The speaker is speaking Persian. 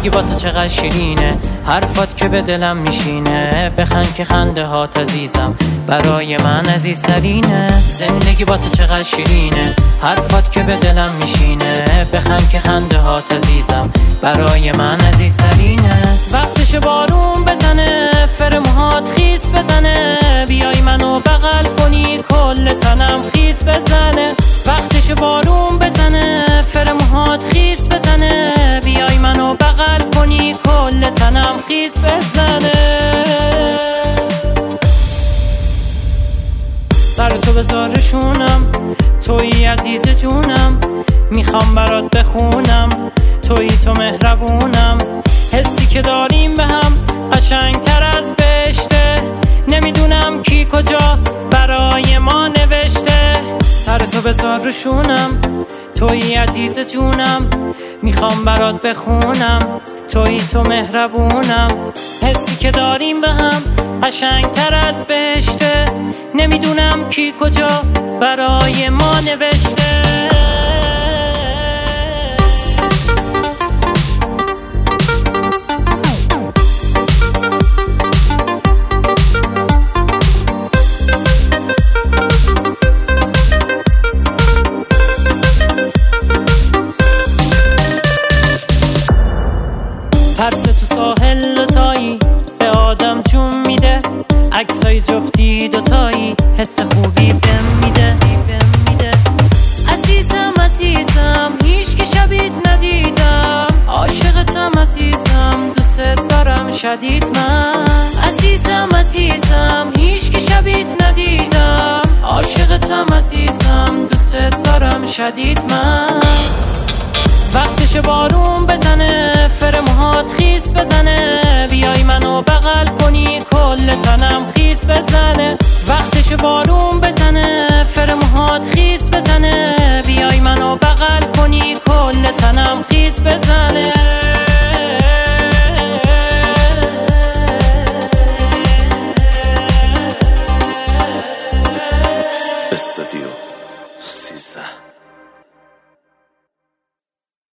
زندگی با تو چقدر شیرینه، حرفات که به دلم میشینه. بخند که خنده هات عزیزم برای من عزیزترینه. زندگی با تو چقدر شیرینه، حرفات که به دلم میشینه. بخند که خنده هات عزیزم برای من عزیزترینه. وقتش بارون بزنه، فر موهات خیس بزنه، بیای منو بغل کنی کل تنم خیس بزنه. وقتش بارون بزنه، فر موهات خیس بزنه، بیای منو بغل کنی کل تنم خیس بزنه. سر تو بذارشونم، تویی عزیز جونم، میخوام برات بخونم، تویی تو مهربونم. حسی که داریم به هم قشنگتر از بهشته، نمیدونم کی کجا برای ما نوشته. سر تو بذار روشونم، تویی عزیز جونم، میخوام برات بخونم، تویی تو مهربونم. حسی که داریم به هم قشنگتر از بهشته، نمیدونم کی کجا برای ما نوشته. پرس تو ساحل دوتایی به آدم جون میده، عکسای جفتی دوتایی حس خوبی بهم میده. عزیزم عزیزم هیچ که شبیت ندیدم، عاشقتم عزیزم دوست دارم شدید من. عزیزم عزیزم هیچ که شبیت ندیدم، عاشقتم عزیزم دوست دارم شدید من. وقتش بارون بزنه، فر موهات خیس بزنه، بیای منو بغل کنی کل تنم خیس بزنه. وقتش بارون